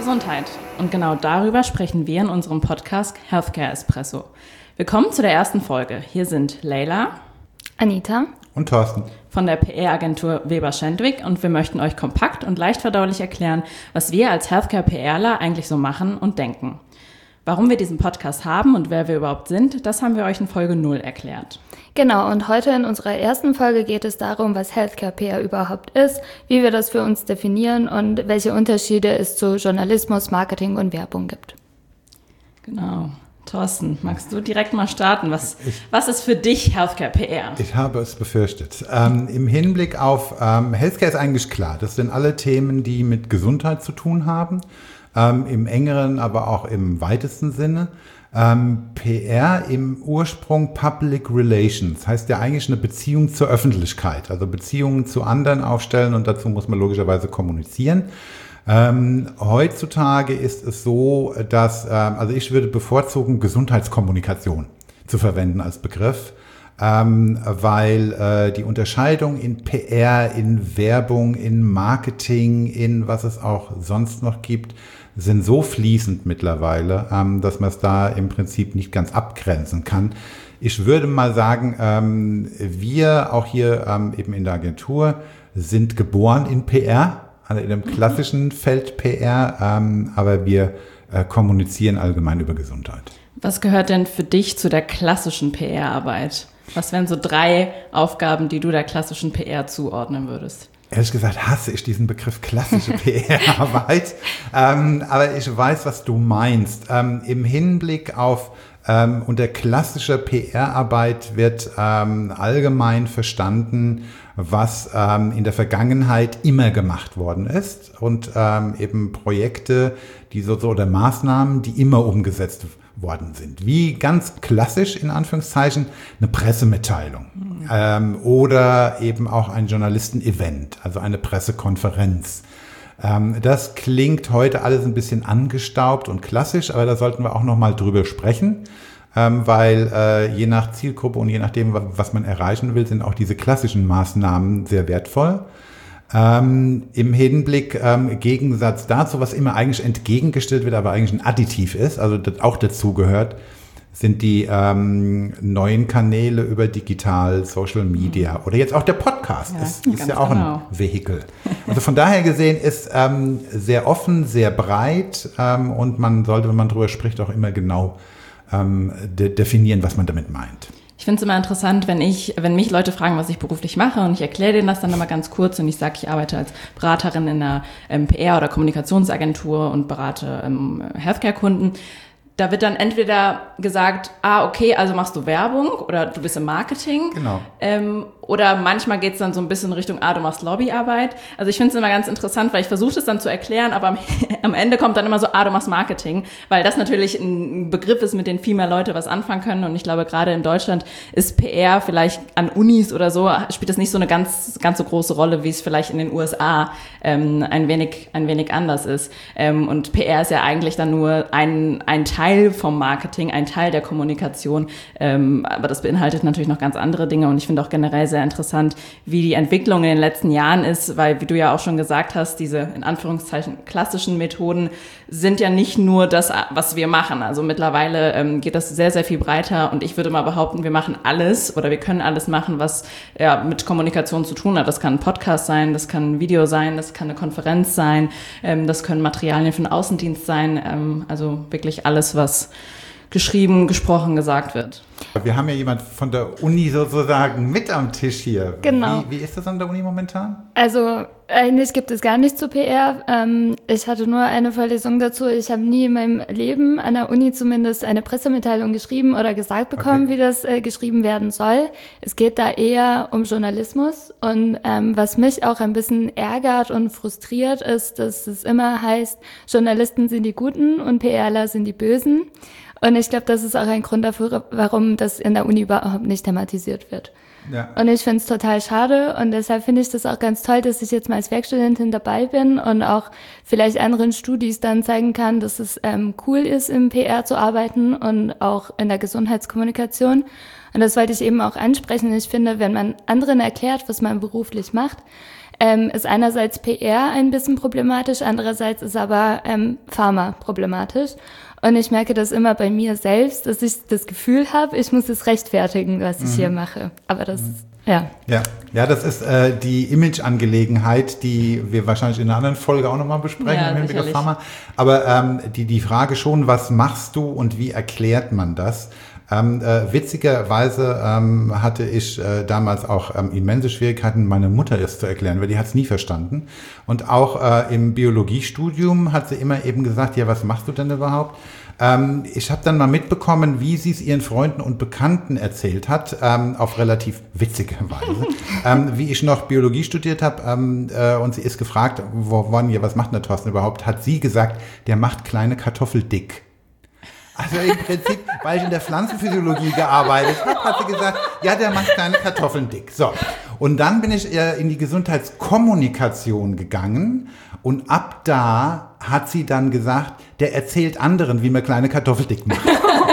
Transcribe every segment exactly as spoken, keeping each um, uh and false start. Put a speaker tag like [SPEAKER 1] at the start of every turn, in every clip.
[SPEAKER 1] Gesundheit. Und genau darüber sprechen wir in unserem Podcast Healthcare Espresso. Willkommen zu der ersten Folge. Hier sind Leila,
[SPEAKER 2] Anita
[SPEAKER 3] und Thorsten
[SPEAKER 1] von der P R-Agentur Weber Schendwick und wir möchten euch kompakt und leicht verdaulich erklären, was wir als Healthcare-PRler eigentlich so machen und denken. Warum wir diesen Podcast haben und wer wir überhaupt sind, das haben wir euch in Folge null erklärt.
[SPEAKER 2] Genau, und heute in unserer ersten Folge geht es darum, was Healthcare-P R überhaupt ist, wie wir das für uns definieren und welche Unterschiede es zu Journalismus, Marketing und Werbung gibt.
[SPEAKER 1] Genau. Thorsten, magst du direkt mal starten? Was, ich, was ist für dich Healthcare-P R?
[SPEAKER 3] Ich habe es befürchtet. Ähm, Im Hinblick auf ähm, Healthcare ist eigentlich klar, das sind alle Themen, die mit Gesundheit zu tun haben. Ähm, im engeren, aber auch im weitesten Sinne. Ähm, P R im Ursprung Public Relations, heißt ja eigentlich eine Beziehung zur Öffentlichkeit, also Beziehungen zu anderen aufstellen und dazu muss man logischerweise kommunizieren. Ähm, heutzutage ist es so, dass, ähm, also ich würde bevorzugen, Gesundheitskommunikation zu verwenden als Begriff. Ähm, weil äh, die Unterscheidung in P R, in Werbung, in Marketing, in was es auch sonst noch gibt, sind so fließend mittlerweile, ähm, dass man es da im Prinzip nicht ganz abgrenzen kann. Ich würde mal sagen, ähm, wir auch hier ähm, eben in der Agentur sind geboren in P R, also in dem klassischen Feld P R, ähm, aber wir äh, kommunizieren allgemein über Gesundheit.
[SPEAKER 1] Was gehört denn für dich zu der klassischen P R-Arbeit? Was wären so drei Aufgaben, die du der klassischen P R zuordnen würdest?
[SPEAKER 3] Ehrlich gesagt hasse ich diesen Begriff klassische P R-Arbeit, ähm, aber ich weiß, was du meinst. Ähm, im Hinblick auf ähm, unter klassischer P R-Arbeit wird ähm, allgemein verstanden, was ähm, in der Vergangenheit immer gemacht worden ist und ähm, eben Projekte, die so, so oder Maßnahmen, die immer umgesetzt worden sind. Wie ganz klassisch in Anführungszeichen eine Pressemitteilung mhm. ähm, oder eben auch ein Journalisten-Event, also eine Pressekonferenz. Ähm, das klingt heute alles ein bisschen angestaubt und klassisch, aber da sollten wir auch noch mal drüber sprechen. Ähm, weil äh, je nach Zielgruppe und je nachdem, was man erreichen will, sind auch diese klassischen Maßnahmen sehr wertvoll. Ähm, im Hinblick ähm, im Gegensatz dazu, was immer eigentlich entgegengestellt wird, aber eigentlich ein Additiv ist, also das auch dazu gehört, sind die ähm, neuen Kanäle über digital, Social Media oder jetzt auch der Podcast. Ja, ist, ist ja auch genau. ein Vehikel. Also von daher gesehen ist ähm, sehr offen, sehr breit ähm, und man sollte, wenn man drüber spricht, auch immer genau ähm, de- definieren, was man damit meint.
[SPEAKER 1] Ich finde es immer interessant, wenn ich, wenn mich Leute fragen, was ich beruflich mache und ich erkläre denen das dann immer ganz kurz und ich sage, ich arbeite als Beraterin in einer ähm, P R- oder Kommunikationsagentur und berate ähm, Healthcare-Kunden. Da wird dann entweder gesagt, ah, okay, also machst du Werbung oder du bist im Marketing.
[SPEAKER 3] Genau.
[SPEAKER 1] Ähm, oder manchmal geht es dann so ein bisschen Richtung, ah, du machst Lobbyarbeit. Also ich finde es immer ganz interessant, weil ich versuche es dann zu erklären, aber am, am Ende kommt dann immer so, ah, du machst Marketing. Weil das natürlich ein Begriff ist, mit dem viel mehr Leute was anfangen können. Und ich glaube, gerade in Deutschland ist P R vielleicht an Unis oder so, spielt das nicht so eine ganz ganz so große Rolle, wie es vielleicht in den U S A ähm, ein wenig ein wenig anders ist. Ähm, und P R ist ja eigentlich dann nur ein ein Teil vom Marketing, ein Teil der Kommunikation. Ähm, aber das beinhaltet natürlich noch ganz andere Dinge. Und ich finde auch generell sehr interessant, wie die Entwicklung in den letzten Jahren ist, weil, wie du ja auch schon gesagt hast, diese in Anführungszeichen klassischen Methoden sind ja nicht nur das, was wir machen. Also mittlerweile ähm, geht das sehr, sehr viel breiter und ich würde mal behaupten, wir machen alles oder wir können alles machen, was ja mit Kommunikation zu tun hat. Das kann ein Podcast sein, das kann ein Video sein, das kann eine Konferenz sein, ähm, das können Materialien für den Außendienst sein, ähm, also wirklich alles, was geschrieben, gesprochen, gesagt wird.
[SPEAKER 3] Wir haben ja jemand von der Uni sozusagen mit am Tisch hier.
[SPEAKER 2] Genau.
[SPEAKER 3] Wie, wie ist das an der Uni momentan?
[SPEAKER 2] Also eigentlich gibt es gar nichts zu P R. Ähm, ich hatte nur eine Vorlesung dazu. Ich habe nie in meinem Leben an der Uni zumindest eine Pressemitteilung geschrieben oder gesagt bekommen, okay, wie das äh, geschrieben werden soll. Es geht da eher um Journalismus. Und ähm, was mich auch ein bisschen ärgert und frustriert ist, dass es immer heißt, Journalisten sind die Guten und PRler sind die Bösen. Und ich glaube, das ist auch ein Grund dafür, warum das in der Uni überhaupt nicht thematisiert wird. Ja. Und ich finde es total schade und deshalb finde ich das auch ganz toll, dass ich jetzt mal als Werkstudentin dabei bin und auch vielleicht anderen Studis dann zeigen kann, dass es ähm, cool ist, im P R zu arbeiten und auch in der Gesundheitskommunikation. Und das wollte ich eben auch ansprechen. Ich finde, wenn man anderen erklärt, was man beruflich macht, ähm, ist einerseits P R ein bisschen problematisch, andererseits ist aber ähm, Pharma problematisch. Und ich merke das immer bei mir selbst, dass ich das Gefühl habe, ich muss es rechtfertigen, was ich mhm. hier mache. Aber das, mhm. ja.
[SPEAKER 3] Ja, ja, das ist äh, die Image-Angelegenheit, die wir wahrscheinlich in einer anderen Folge auch nochmal besprechen
[SPEAKER 1] ja,
[SPEAKER 3] im Hinblick auf Pharma. Aber ähm, die, die Frage schon, was machst du und wie erklärt man das? Ähm, äh, witzigerweise ähm, hatte ich äh, damals auch ähm, immense Schwierigkeiten, meine Mutter es zu erklären, weil die hat es nie verstanden. Und auch äh, im Biologiestudium hat sie immer eben gesagt, ja, was machst du denn überhaupt? Ähm, ich habe dann mal mitbekommen, wie sie es ihren Freunden und Bekannten erzählt hat, ähm, auf relativ witzige Weise. ähm, wie ich noch Biologie studiert habe ähm, äh, und sie ist gefragt, wo, wann, ja, was macht denn der Thorsten überhaupt? Hat sie gesagt, der macht kleine Kartoffel dick. Also im Prinzip, weil ich in der Pflanzenphysiologie gearbeitet habe, hat sie gesagt, ja, der macht kleine Kartoffeln dick. So. Und dann bin ich äh, in die Gesundheitskommunikation gegangen und ab da hat sie dann gesagt, der erzählt anderen, wie man kleine Kartoffeln dick macht.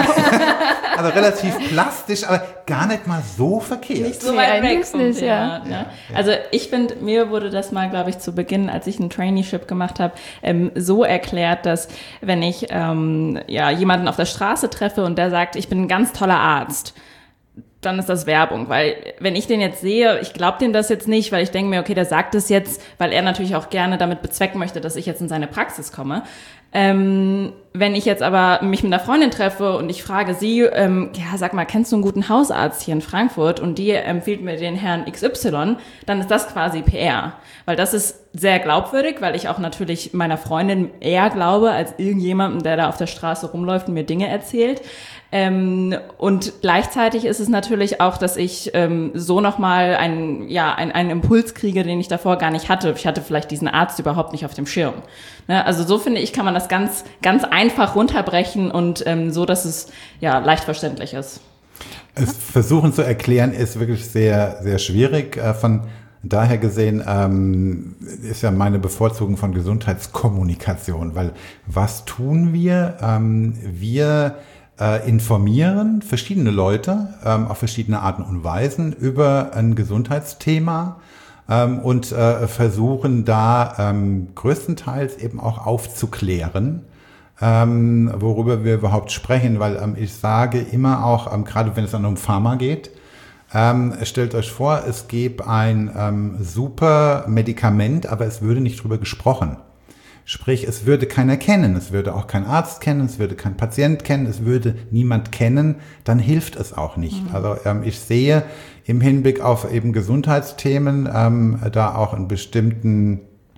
[SPEAKER 3] Also relativ plastisch, aber gar nicht mal so verkehrt.
[SPEAKER 1] Nicht so weit
[SPEAKER 2] nee,
[SPEAKER 1] weg vom
[SPEAKER 2] nicht,
[SPEAKER 1] Thema.
[SPEAKER 2] ja.
[SPEAKER 1] Ne?
[SPEAKER 3] Ja.
[SPEAKER 1] Also ich finde, mir wurde das mal, glaube ich, zu Beginn, als ich ein Traineeship gemacht habe, ähm, so erklärt, dass wenn ich ähm, ja, jemanden auf der Straße treffe und der sagt, ich bin ein ganz toller Arzt, dann ist das Werbung, weil wenn ich den jetzt sehe, ich glaube dem das jetzt nicht, weil ich denke mir, okay, der sagt das jetzt, weil er natürlich auch gerne damit bezwecken möchte, dass ich jetzt in seine Praxis komme. Ähm, wenn ich jetzt aber mich mit einer Freundin treffe und ich frage sie, ähm, ja, sag mal, kennst du einen guten Hausarzt hier in Frankfurt und die empfiehlt mir den Herrn X Y, dann ist das quasi P R. Weil das ist sehr glaubwürdig, weil ich auch natürlich meiner Freundin eher glaube, als irgendjemandem, der da auf der Straße rumläuft und mir Dinge erzählt. Ähm, und gleichzeitig ist es natürlich auch, dass ich ähm, so nochmal einen, ja, einen, einen Impuls kriege, den ich davor gar nicht hatte. Ich hatte vielleicht diesen Arzt überhaupt nicht auf dem Schirm. Ne? Also so finde ich, kann man das ganz, ganz einfach runterbrechen und ähm, so, dass es ja leicht verständlich ist.
[SPEAKER 3] Es versuchen zu erklären ist wirklich sehr, sehr schwierig. Von daher gesehen ähm, ist ja meine Bevorzugung von Gesundheitskommunikation, weil was tun wir? Ähm, wir äh, informieren verschiedene Leute ähm, auf verschiedene Arten und Weisen über ein Gesundheitsthema ähm, und äh, versuchen da ähm, größtenteils eben auch aufzuklären, ähm, worüber wir überhaupt sprechen, weil ähm, ich sage immer auch, ähm, gerade wenn es dann um Pharma geht, ähm, stellt euch vor, es gäbe ein ähm, super Medikament, aber es würde nicht drüber gesprochen. Sprich, es würde keiner kennen, es würde auch kein Arzt kennen, es würde kein Patient kennen, es würde niemand kennen, dann hilft es auch nicht. Mhm. Also ähm, ich sehe im Hinblick auf eben Gesundheitsthemen ähm, da auch einen bestimmten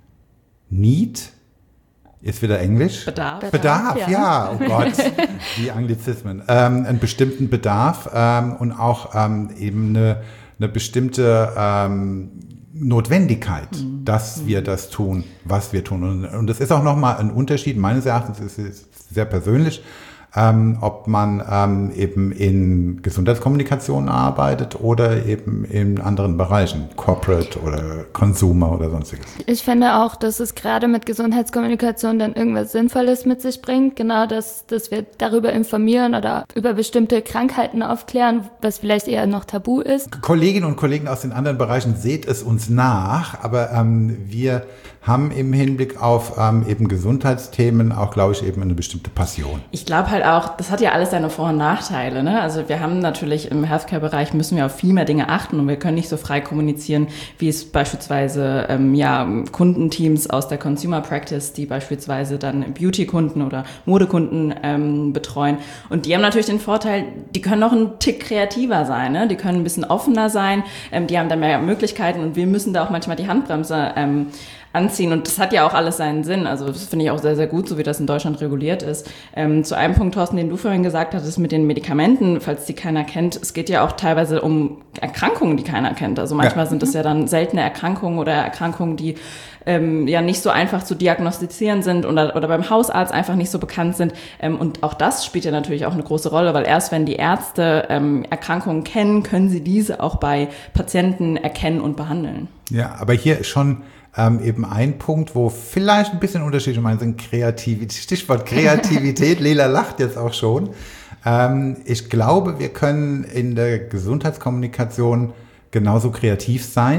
[SPEAKER 3] Need. Ist wieder Englisch?
[SPEAKER 1] Bedarf.
[SPEAKER 3] Bedarf, Bedarf ja. ja. Oh Gott, die Anglizismen. Ähm, einen bestimmten Bedarf ähm, und auch ähm, eben eine, eine bestimmte ähm, Notwendigkeit, mhm. dass wir das tun, was wir tun. Und, und das ist auch nochmal ein Unterschied, meines Erachtens ist es sehr persönlich, ähm, ob man ähm, eben in Gesundheitskommunikation arbeitet oder eben in anderen Bereichen, Corporate oder Consumer oder sonstiges.
[SPEAKER 2] Ich finde auch, dass es gerade mit Gesundheitskommunikation dann irgendwas Sinnvolles mit sich bringt, genau, dass, dass wir darüber informieren oder über bestimmte Krankheiten aufklären, was vielleicht eher noch tabu ist.
[SPEAKER 3] Kolleginnen und Kollegen aus den anderen Bereichen, seht es uns nach, aber ähm, wir haben im Hinblick auf ähm, eben Gesundheitsthemen auch, glaube ich, eben eine bestimmte Passion.
[SPEAKER 1] Ich glaube halt auch, das hat ja alles seine Vor- und Nachteile. Ne? Also wir haben natürlich im Healthcare-Bereich müssen wir auf viel mehr Dinge achten und wir können nicht so frei kommunizieren, wie es beispielsweise ähm, ja Kundenteams aus der Consumer Practice, die beispielsweise dann Beauty-Kunden oder Modekunden ähm, betreuen. Und die haben natürlich den Vorteil, die können noch einen Tick kreativer sein. Ne? Die können ein bisschen offener sein, ähm, die haben da mehr Möglichkeiten und wir müssen da auch manchmal die Handbremse ähm, anziehen. Und das hat ja auch alles seinen Sinn. Also das finde ich auch sehr, sehr gut, so wie das in Deutschland reguliert ist. Ähm, zu einem Punkt, Thorsten, den du vorhin gesagt hattest mit den Medikamenten, falls die keiner kennt. Es geht ja auch teilweise um Erkrankungen, die keiner kennt. Also manchmal ja. sind es ja dann seltene Erkrankungen oder Erkrankungen, die ähm, ja nicht so einfach zu diagnostizieren sind oder, oder beim Hausarzt einfach nicht so bekannt sind. Ähm, und auch das spielt ja natürlich auch eine große Rolle, weil erst wenn die Ärzte ähm, Erkrankungen kennen, können sie diese auch bei Patienten erkennen und behandeln.
[SPEAKER 3] Ja, aber hier schon Ähm, eben ein Punkt, wo vielleicht ein bisschen Unterschiede meinen sind, Kreativität, Stichwort Kreativität, Lela lacht jetzt auch schon. Ähm, ich glaube, wir können in der Gesundheitskommunikation genauso kreativ sein,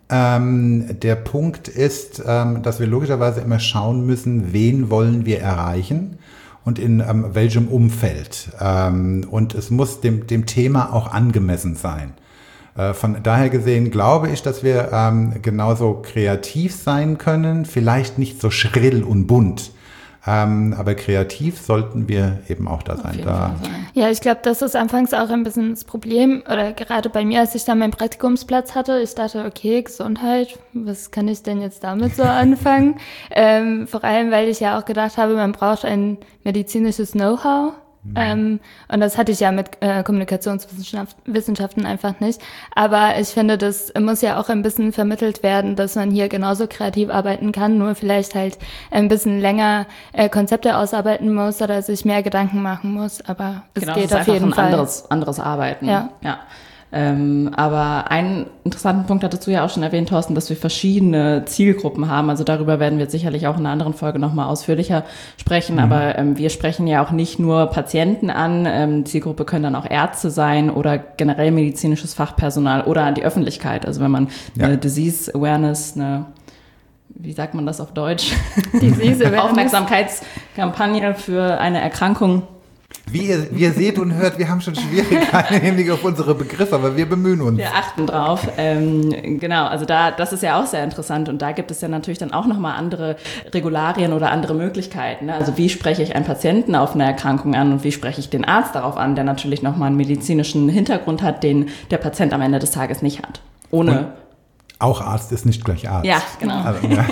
[SPEAKER 3] Ähm, der Punkt ist, ähm, dass wir logischerweise immer schauen müssen, wen wollen wir erreichen und in ähm, welchem Umfeld. Ähm, und es muss dem, dem Thema auch angemessen sein. Äh, von daher gesehen glaube ich, dass wir ähm, genauso kreativ sein können, vielleicht nicht so schrill und bunt. Ähm, aber kreativ sollten wir eben auch da sein. Da.
[SPEAKER 2] Ja, ich glaube, das ist anfangs auch ein bisschen das Problem, oder gerade bei mir, als ich da meinen Praktikumsplatz hatte, ich dachte, okay, Gesundheit, was kann ich denn jetzt damit so anfangen? ähm, vor allem, weil ich ja auch gedacht habe, man braucht ein medizinisches Know-how. Mhm. Ähm, und das hatte ich ja mit äh, Kommunikationswissenschaften einfach nicht. Aber ich finde, das muss ja auch ein bisschen vermittelt werden, dass man hier genauso kreativ arbeiten kann, nur vielleicht halt ein bisschen länger äh, Konzepte ausarbeiten muss oder sich mehr Gedanken machen muss. Aber es
[SPEAKER 1] genau,
[SPEAKER 2] geht
[SPEAKER 1] das ist
[SPEAKER 2] auf jeden
[SPEAKER 1] ein
[SPEAKER 2] Fall.
[SPEAKER 1] Anderes, anderes Arbeiten.
[SPEAKER 2] Ja.
[SPEAKER 1] ja. Ähm, aber einen interessanten Punkt hattest du ja auch schon erwähnt, Thorsten, dass wir verschiedene Zielgruppen haben. Also darüber werden wir sicherlich auch in einer anderen Folge nochmal ausführlicher sprechen. Mhm. Aber ähm, wir sprechen ja auch nicht nur Patienten an. Ähm, Zielgruppe können dann auch Ärzte sein oder generell medizinisches Fachpersonal oder die Öffentlichkeit. Also wenn man ja. eine Disease Awareness, eine, wie sagt man das auf Deutsch?
[SPEAKER 2] Disease Awareness.
[SPEAKER 1] Aufmerksamkeitskampagne für eine Erkrankung.
[SPEAKER 3] Wie ihr, wie ihr seht und hört, wir haben schon Schwierigkeiten im Hinblick auf unsere Begriffe, aber wir bemühen uns.
[SPEAKER 1] Wir achten drauf. Ähm, genau, also da, das ist ja auch sehr interessant und da gibt es ja natürlich dann auch nochmal andere Regularien oder andere Möglichkeiten. Ne? Also wie spreche ich einen Patienten auf eine Erkrankung an und wie spreche ich den Arzt darauf an, der natürlich nochmal einen medizinischen Hintergrund hat, den der Patient am Ende des Tages nicht hat. Ohne...
[SPEAKER 3] Und auch Arzt ist nicht gleich Arzt.
[SPEAKER 1] Ja, genau. Also, ja.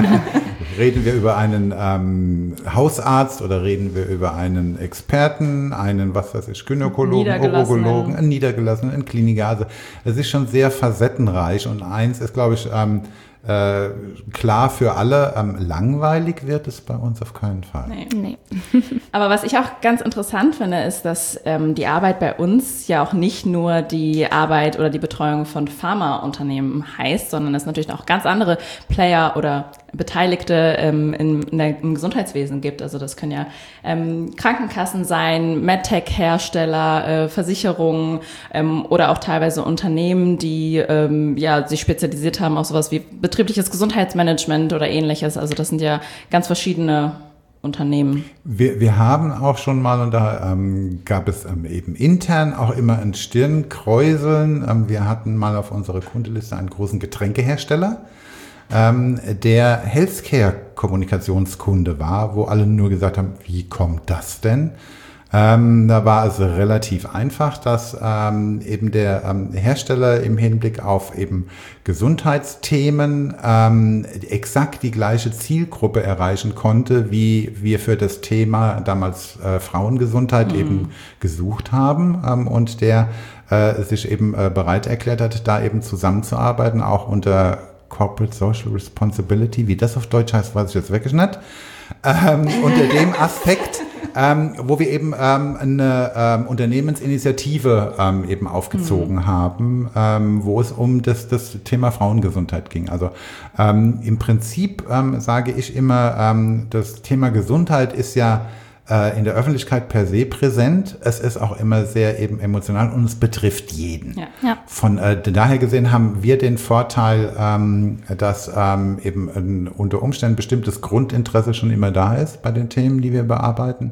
[SPEAKER 3] Reden wir über einen ähm, Hausarzt oder reden wir über einen Experten, einen, was weiß ich, Gynäkologen, Urologen, einen Niedergelassenen, einen Kliniker. Also es ist schon sehr facettenreich und eins ist, glaube ich, ähm, äh, klar für alle, ähm, langweilig wird es bei uns auf keinen Fall.
[SPEAKER 1] Nee. nee. Aber was ich auch ganz interessant finde, ist, dass ähm, die Arbeit bei uns ja auch nicht nur die Arbeit oder die Betreuung von Pharmaunternehmen heißt, sondern es natürlich auch ganz andere Player oder Beteiligte ähm, in, in der, im Gesundheitswesen gibt. Also das können ja ähm, Krankenkassen sein, MedTech-Hersteller, äh, Versicherungen ähm, oder auch teilweise Unternehmen, die ähm, ja sich spezialisiert haben auf sowas wie betriebliches Gesundheitsmanagement oder ähnliches. Also das sind ja ganz verschiedene Unternehmen.
[SPEAKER 3] Wir, wir haben auch schon mal, und da ähm, gab es ähm, eben intern auch immer ein Stirnkräuseln. Ähm, wir hatten mal auf unserer Kundeliste einen großen Getränkehersteller, ähm, der Healthcare-Kommunikationskunde war, wo alle nur gesagt haben, wie kommt das denn? Ähm, da war es relativ einfach, dass ähm, eben der ähm, Hersteller im Hinblick auf eben Gesundheitsthemen ähm, exakt die gleiche Zielgruppe erreichen konnte, wie wir für das Thema damals äh, Frauengesundheit mhm. eben gesucht haben, ähm, und der äh, sich eben äh, bereit erklärt hat, da eben zusammenzuarbeiten, auch unter Corporate Social Responsibility, wie das auf Deutsch heißt, weiß ich jetzt wirklich nicht. Ähm, unter dem Aspekt, ähm, wo wir eben ähm, eine ähm, Unternehmensinitiative ähm, eben aufgezogen mhm. haben, ähm, wo es um das, das Thema Frauengesundheit ging. Also ähm, im Prinzip ähm, sage ich immer, ähm, das Thema Gesundheit ist ja in der Öffentlichkeit per se präsent. Es ist auch immer sehr eben emotional und es betrifft jeden.
[SPEAKER 2] Ja. Ja.
[SPEAKER 3] Von äh, daher gesehen haben wir den Vorteil, ähm, dass ähm, eben ein, unter Umständen bestimmtes Grundinteresse schon immer da ist bei den Themen, die wir bearbeiten.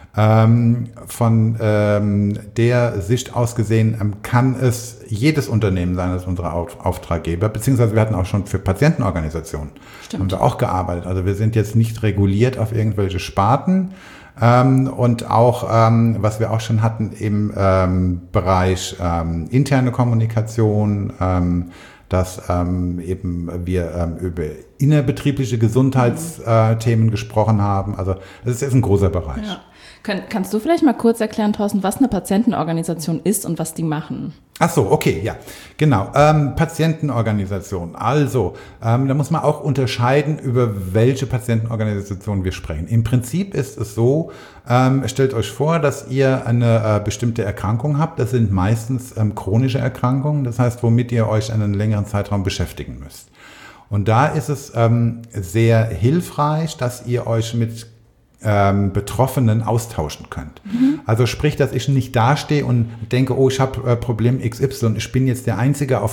[SPEAKER 3] Ähm, von ähm, der Sicht aus gesehen ähm, kann es jedes Unternehmen sein, als unsere Auf- Auftraggeber, beziehungsweise wir hatten auch schon für Patientenorganisationen, Stimmt. haben wir auch gearbeitet. Also wir sind jetzt nicht reguliert auf irgendwelche Sparten. Ähm, und auch, ähm, was wir auch schon hatten im ähm, Bereich ähm, interne Kommunikation, ähm, dass ähm, eben wir ähm, über innerbetriebliche Gesundheitsthemen mhm. äh, gesprochen haben. Also es ist ein großer Bereich.
[SPEAKER 1] Ja. Kann, kannst du vielleicht mal kurz erklären, Thorsten, was eine Patientenorganisation ist und was die machen?
[SPEAKER 3] Ach so, okay, ja, genau. Ähm, Patientenorganisation. Also, ähm, da muss man auch unterscheiden, über welche Patientenorganisation wir sprechen. Im Prinzip ist es so, ähm, stellt euch vor, dass ihr eine äh, bestimmte Erkrankung habt. Das sind meistens ähm, chronische Erkrankungen, das heißt, womit ihr euch einen längeren Zeitraum beschäftigen müsst. Und da ist es ähm, sehr hilfreich, dass ihr euch mit Ähm, Betroffenen austauschen könnt. Mhm. Also sprich, dass ich nicht dastehe und denke, oh, ich habe äh, Problem X Y, ich bin jetzt der Einzige auf der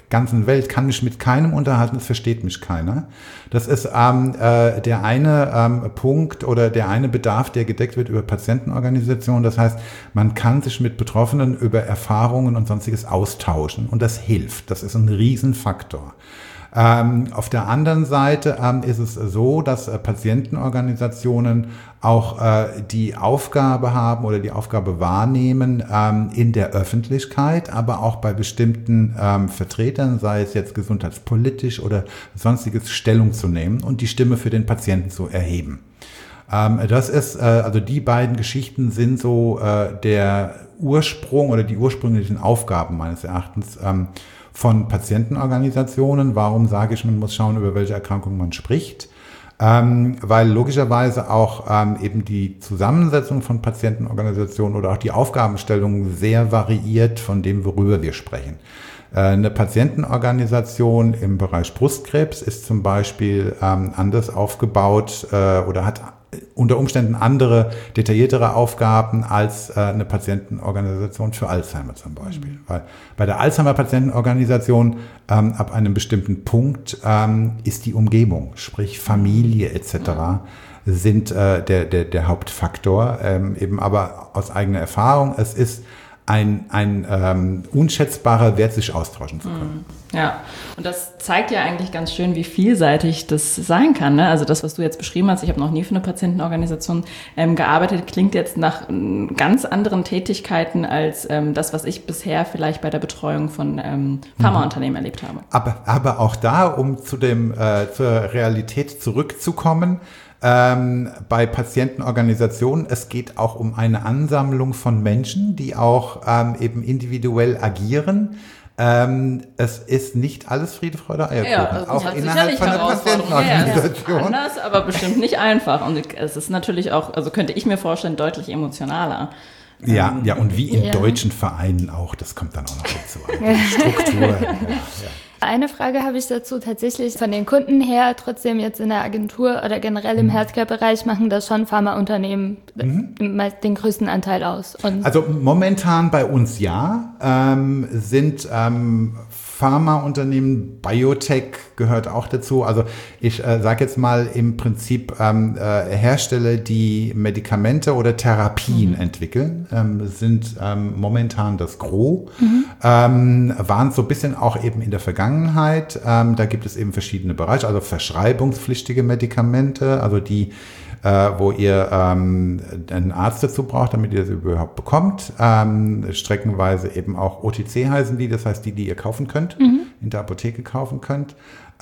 [SPEAKER 3] ganzen Welt kann mich mit keinem unterhalten, es versteht mich keiner. Das ist ähm, äh, der eine ähm, Punkt oder der eine Bedarf, der gedeckt wird über Patientenorganisationen. Das heißt, man kann sich mit Betroffenen über Erfahrungen und Sonstiges austauschen und das hilft. Das ist ein Riesenfaktor. Ähm, auf der anderen Seite ähm, ist es so, dass äh, Patientenorganisationen auch äh, die Aufgabe haben oder die Aufgabe wahrnehmen, ähm, in der Öffentlichkeit, aber auch bei bestimmten ähm, Vertretern, sei es jetzt gesundheitspolitisch oder sonstiges, Stellung zu nehmen und die Stimme für den Patienten zu erheben. Ähm, das ist, äh, also die beiden Geschichten sind so äh, der Ursprung oder die ursprünglichen Aufgaben meines Erachtens ähm, von Patientenorganisationen. Warum sage ich, man muss schauen, über welche Erkrankungen man spricht? Ähm, weil logischerweise auch ähm, eben die Zusammensetzung von Patientenorganisationen oder auch die Aufgabenstellung sehr variiert von dem, worüber wir sprechen. Äh, eine Patientenorganisation im Bereich Brustkrebs ist zum Beispiel ähm, anders aufgebaut äh, oder hat unter Umständen andere, detailliertere Aufgaben als äh, eine Patientenorganisation für Alzheimer zum Beispiel. Mhm. Weil bei der Alzheimer-Patientenorganisation ähm, ab einem bestimmten Punkt ähm, ist die Umgebung, sprich Familie et cetera, mhm. sind äh, der, der, der Hauptfaktor. Ähm, eben aber aus eigener Erfahrung, es ist ein, ein ähm, unschätzbarer Wert, sich austauschen zu können.
[SPEAKER 1] Ja, und das zeigt ja eigentlich ganz schön, wie vielseitig das sein kann. Ne? Also das, was du jetzt beschrieben hast, ich habe noch nie für eine Patientenorganisation ähm, gearbeitet, klingt jetzt nach ähm, ganz anderen Tätigkeiten als ähm, das, was ich bisher vielleicht bei der Betreuung von ähm, Pharmaunternehmen mhm. erlebt habe.
[SPEAKER 3] Aber, aber auch da, um zu dem, äh, zur Realität zurückzukommen, Ähm, bei Patientenorganisationen, es geht auch um eine Ansammlung von Menschen, die auch ähm, eben individuell agieren. Ähm, es ist nicht alles Friede, Freude, Eierkuchen,
[SPEAKER 1] ja, also
[SPEAKER 3] auch innerhalb von einer Patientenorganisation.
[SPEAKER 1] Ja, anders, aber bestimmt nicht einfach. Und es ist natürlich auch, also könnte ich mir vorstellen, deutlich emotionaler.
[SPEAKER 3] Ja, ähm, ja, und wie in
[SPEAKER 2] ja.
[SPEAKER 3] deutschen Vereinen auch, das kommt dann auch noch dazu. Die Struktur. ja, ja.
[SPEAKER 2] Eine Frage habe ich dazu tatsächlich von den Kunden her, trotzdem jetzt in der Agentur oder generell im mhm. Healthcare-Bereich machen das schon Pharmaunternehmen mhm. den größten Anteil aus. Und
[SPEAKER 3] also momentan bei uns ja, ähm, sind ähm, Pharmaunternehmen, Biotech gehört auch dazu. Also ich äh, sage jetzt mal im Prinzip ähm, äh, Hersteller, die Medikamente oder Therapien mhm. entwickeln, ähm, sind ähm, momentan das Gros. Mhm. Ähm, waren so ein bisschen auch eben in der Vergangenheit. Ähm, da gibt es eben verschiedene Bereiche, also verschreibungspflichtige Medikamente, also die Äh, wo ihr ähm, einen Arzt dazu braucht, damit ihr das überhaupt bekommt. Ähm, streckenweise eben auch O T C heißen die, das heißt die, die ihr kaufen könnt, mhm. in der Apotheke kaufen könnt.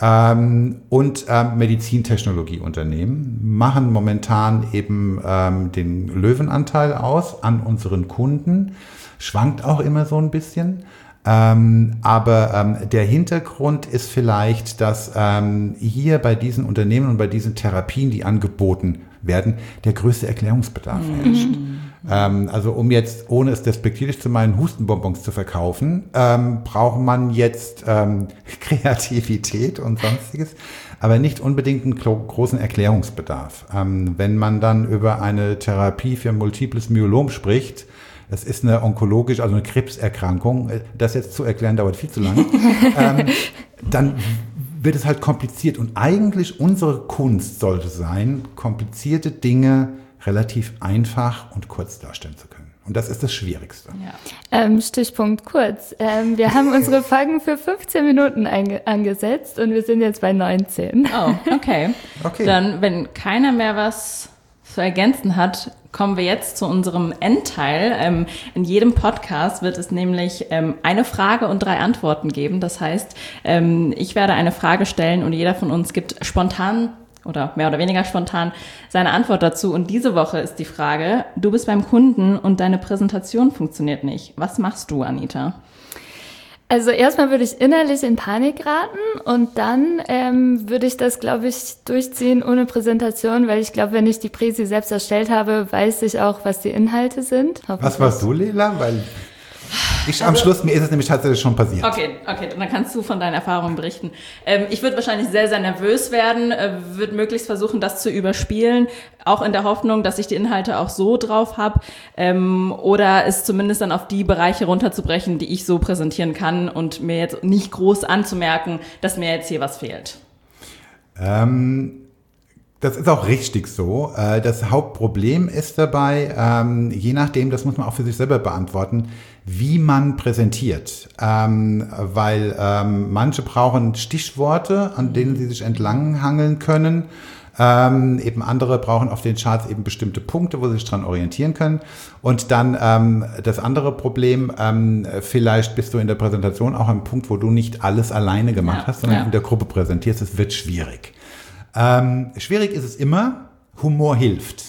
[SPEAKER 3] Ähm, und ähm, Medizintechnologieunternehmen machen momentan eben ähm, den Löwenanteil aus an unseren Kunden. Schwankt auch immer so ein bisschen. Ähm, aber ähm, der Hintergrund ist vielleicht, dass ähm, hier bei diesen Unternehmen und bei diesen Therapien, die angeboten werden, der größte Erklärungsbedarf mhm. herrscht. Ähm, also um jetzt, ohne es despektierlich zu meinen, Hustenbonbons zu verkaufen, ähm, braucht man jetzt ähm, Kreativität und Sonstiges, aber nicht unbedingt einen gro- großen Erklärungsbedarf. Ähm, wenn man dann über eine Therapie für Multiples Myelom spricht, das ist eine onkologisch, also eine Krebserkrankung. Das jetzt zu erklären, dauert viel zu lange. ähm, dann wird es halt kompliziert. Und eigentlich unsere Kunst sollte sein, komplizierte Dinge relativ einfach und kurz darstellen zu können. Und das ist das Schwierigste.
[SPEAKER 2] Ja. Ähm, Stichpunkt kurz. Ähm, wir haben unsere Folgen für fünfzehn Minuten einge- angesetzt und wir sind jetzt bei neunzehn.
[SPEAKER 1] Oh, okay. okay. Dann, wenn keiner mehr was zu ergänzen hat, kommen wir jetzt zu unserem Endteil. Ähm, in jedem Podcast wird es nämlich ähm, eine Frage und drei Antworten geben. Das heißt, ähm, ich werde eine Frage stellen und jeder von uns gibt spontan oder mehr oder weniger spontan seine Antwort dazu. Und diese Woche ist die Frage, du bist beim Kunden und deine Präsentation funktioniert nicht. Was machst du, Anita?
[SPEAKER 2] Also erstmal würde ich innerlich in Panik geraten und dann ähm, würde ich das, glaube ich, durchziehen ohne Präsentation, weil ich glaube, wenn ich die Präsi selbst erstellt habe, weiß ich auch, was die Inhalte sind.
[SPEAKER 3] Was warst du, Lela? Weil Ich am also, Schluss, mir ist es nämlich tatsächlich schon passiert.
[SPEAKER 1] Okay, okay, dann kannst du von deinen Erfahrungen berichten. Ähm, ich würde wahrscheinlich sehr, sehr nervös werden, äh, würde möglichst versuchen, das zu überspielen, auch in der Hoffnung, dass ich die Inhalte auch so drauf habe, ähm, oder es zumindest dann auf die Bereiche runterzubrechen, die ich so präsentieren kann und mir jetzt nicht groß anzumerken, dass mir jetzt hier was fehlt.
[SPEAKER 3] Ähm... Das ist auch richtig so. Das Hauptproblem ist dabei, je nachdem, das muss man auch für sich selber beantworten, wie man präsentiert. Weil manche brauchen Stichworte, an denen sie sich entlanghangeln können. Eben andere brauchen auf den Charts eben bestimmte Punkte, wo sie sich dran orientieren können. Und dann das andere Problem, vielleicht bist du in der Präsentation auch am Punkt, wo du nicht alles alleine gemacht ja, hast, sondern ja. in der Gruppe präsentierst. Es wird schwierig. Ähm, schwierig ist es immer, Humor hilft.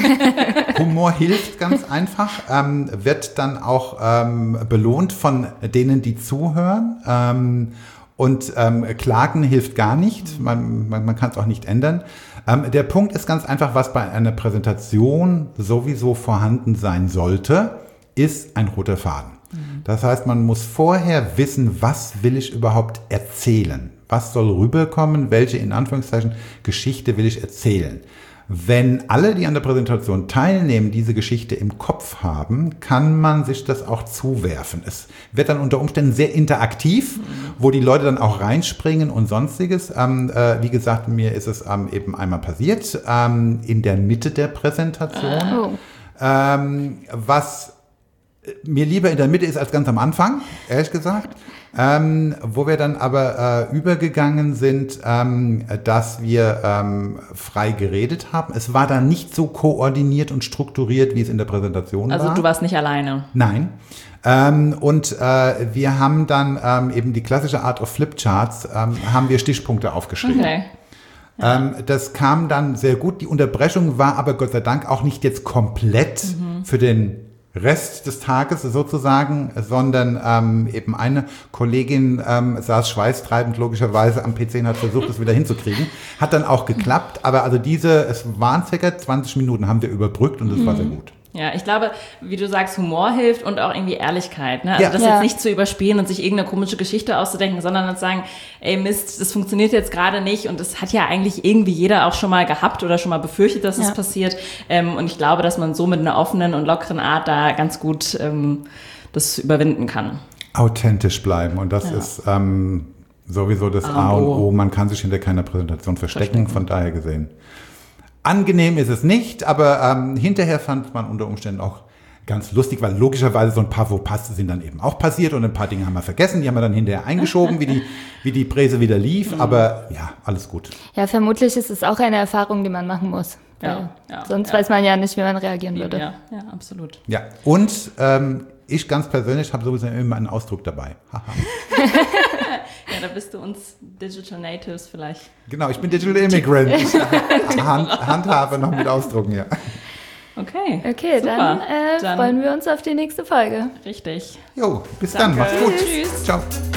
[SPEAKER 3] Humor hilft ganz einfach, ähm, wird dann auch ähm, belohnt von denen, die zuhören. Ähm, und ähm, Klagen hilft gar nicht, man, man, man kann es auch nicht ändern. Ähm, der Punkt ist ganz einfach, was bei einer Präsentation sowieso vorhanden sein sollte, ist ein roter Faden. Mhm. Das heißt, man muss vorher wissen, was will ich überhaupt erzählen. Was soll rüberkommen? Welche, in Anführungszeichen, Geschichte will ich erzählen? Wenn alle, die an der Präsentation teilnehmen, diese Geschichte im Kopf haben, kann man sich das auch zuwerfen. Es wird dann unter Umständen sehr interaktiv, wo die Leute dann auch reinspringen und Sonstiges. Ähm, äh, wie gesagt, mir ist es ähm, eben einmal passiert, ähm, in der Mitte der Präsentation. Oh. Ähm, was mir lieber in der Mitte ist als ganz am Anfang, ehrlich gesagt. Ähm, wo wir dann aber äh, übergegangen sind, ähm, dass wir ähm, frei geredet haben. Es war dann nicht so koordiniert und strukturiert, wie es in der Präsentation
[SPEAKER 1] also
[SPEAKER 3] war. Also
[SPEAKER 1] du warst nicht alleine?
[SPEAKER 3] Nein. Ähm, und äh, wir haben dann ähm, eben die klassische Art of Flipcharts, ähm, haben wir Stichpunkte aufgeschrieben. Okay. Ja. Ähm, das kam dann sehr gut. Die Unterbrechung war aber Gott sei Dank auch nicht jetzt komplett mhm. für den Rest des Tages sozusagen, sondern ähm, eben eine Kollegin ähm, saß schweißtreibend logischerweise am P C und hat versucht, es wieder hinzukriegen. Hat dann auch geklappt, aber also diese, es waren circa zwanzig Minuten, haben wir überbrückt und das mhm. war sehr gut.
[SPEAKER 1] Ja, ich glaube, wie du sagst, Humor hilft und auch irgendwie Ehrlichkeit. Ne? Also
[SPEAKER 3] ja.
[SPEAKER 1] das
[SPEAKER 2] ja.
[SPEAKER 1] jetzt nicht zu überspielen und sich irgendeine komische Geschichte auszudenken, sondern dann zu sagen, ey Mist, das funktioniert jetzt gerade nicht und das hat ja eigentlich irgendwie jeder auch schon mal gehabt oder schon mal befürchtet, dass ja. es passiert. Ähm, und ich glaube, dass man so mit einer offenen und lockeren Art da ganz gut ähm, das überwinden kann.
[SPEAKER 3] Authentisch bleiben und das ja. ist ähm, sowieso das A und O. Man kann sich hinter keiner Präsentation verstecken, verstecken. Von daher gesehen. Angenehm ist es nicht, aber ähm, hinterher fand man unter Umständen auch ganz lustig, weil logischerweise so ein paar Fauxpas sind dann eben auch passiert und ein paar Dinge haben wir vergessen, die haben wir dann hinterher eingeschoben, wie die, wie die Präse wieder lief, mhm. aber ja, alles gut.
[SPEAKER 2] Ja, vermutlich ist es auch eine Erfahrung, die man machen muss. Ja, ja, sonst ja. weiß man ja nicht, wie man reagieren würde.
[SPEAKER 1] Ja, ja, absolut.
[SPEAKER 3] Ja, und ähm, ich ganz persönlich habe sowieso immer einen Ausdruck dabei.
[SPEAKER 1] Ja, da bist du uns Digital Natives vielleicht.
[SPEAKER 3] Genau, ich bin Digital Immigrant. Ich Hand, handhabe noch mit Ausdrucken, ja.
[SPEAKER 1] Okay,
[SPEAKER 2] okay
[SPEAKER 1] super.
[SPEAKER 2] Dann, äh,
[SPEAKER 1] dann
[SPEAKER 2] freuen wir uns auf die nächste Folge.
[SPEAKER 1] Richtig.
[SPEAKER 3] Jo, bis
[SPEAKER 1] Danke.
[SPEAKER 3] dann, macht's gut.
[SPEAKER 1] Tschüss.
[SPEAKER 3] Ciao.